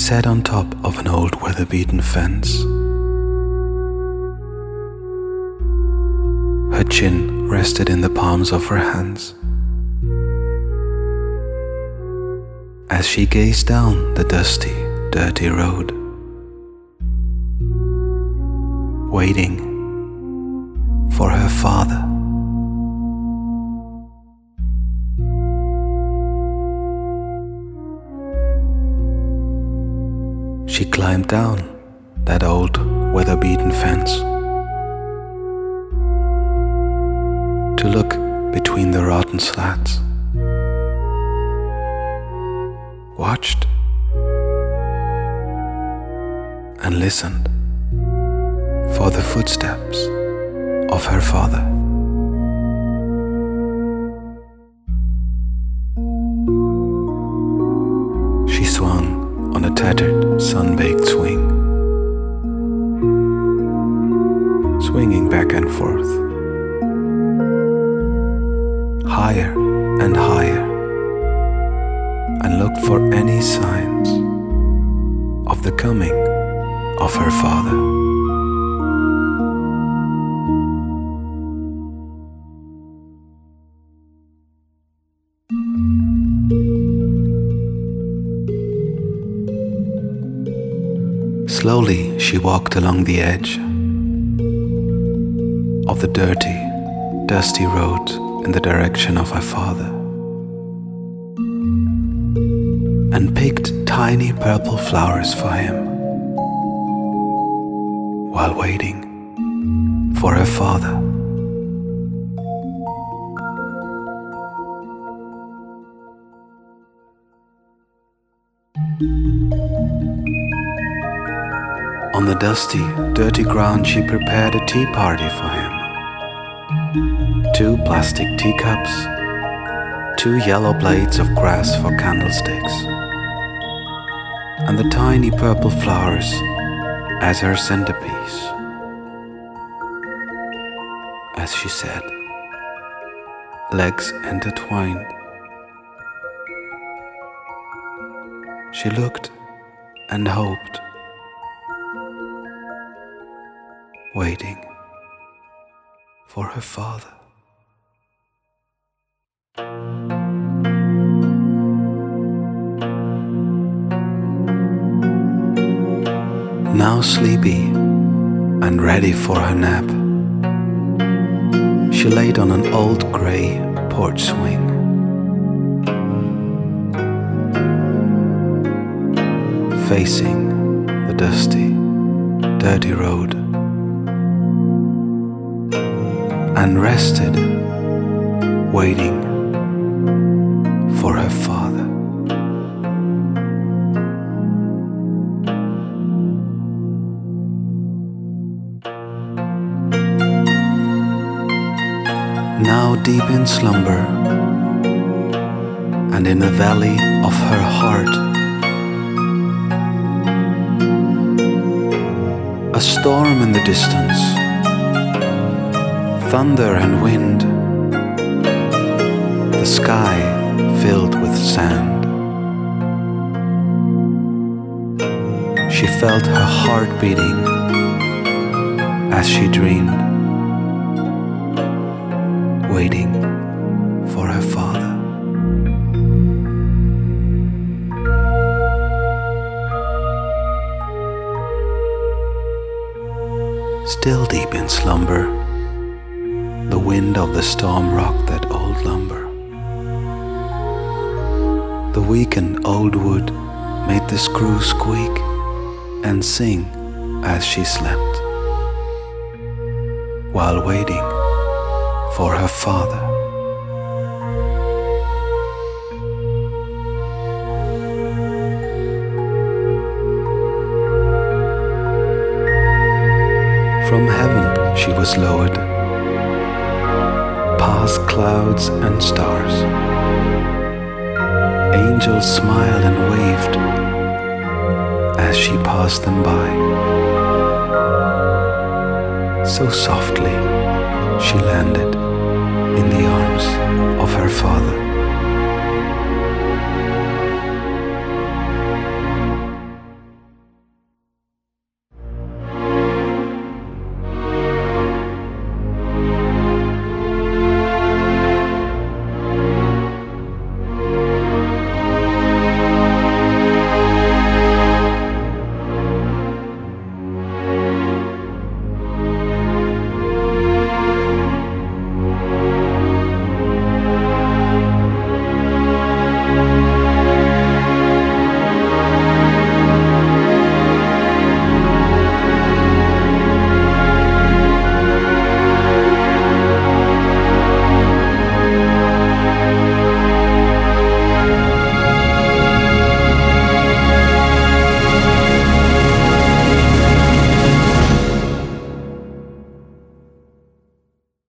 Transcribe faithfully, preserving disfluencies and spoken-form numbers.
sat on top of an old weather-beaten fence. Her chin rested in the palms of her hands. As she gazed down the dusty, dirty road, waiting for her father. She climbed down that old weather-beaten fence to look between the rotten slats, watched and listened for the footsteps of her father. She swung on a tattered, sun-baked swing, swinging back and forth, higher and higher, and looked for any signs of the coming of her father. Slowly she walked along the edge of the dirty, dusty road in the direction of her father, and picked tiny purple flowers for him while waiting for her father. On the dusty, dirty ground she prepared a tea party for him. Two plastic teacups, two yellow blades of grass for candlesticks, and the tiny purple flowers as her centerpiece. As she said, legs intertwined. She looked and hoped, waiting for her father. Now sleepy and ready for her nap, she laid on an old grey porch swing. Facing the dusty, dirty road, and rested, waiting for her father. Now deep in slumber, and in the valley of her heart, a storm in the distance, thunder and wind, the sky filled with sand. She felt her heart beating as she dreamed, waiting for her father. Still deep in slumber, the wind of the storm rocked that old lumber. The weakened old wood made the screw squeak and sing as she slept, while waiting for her father. From heaven she was lowered, past clouds and stars. Angels smiled and waved as she passed them by. So softly she landed in the arms of her father.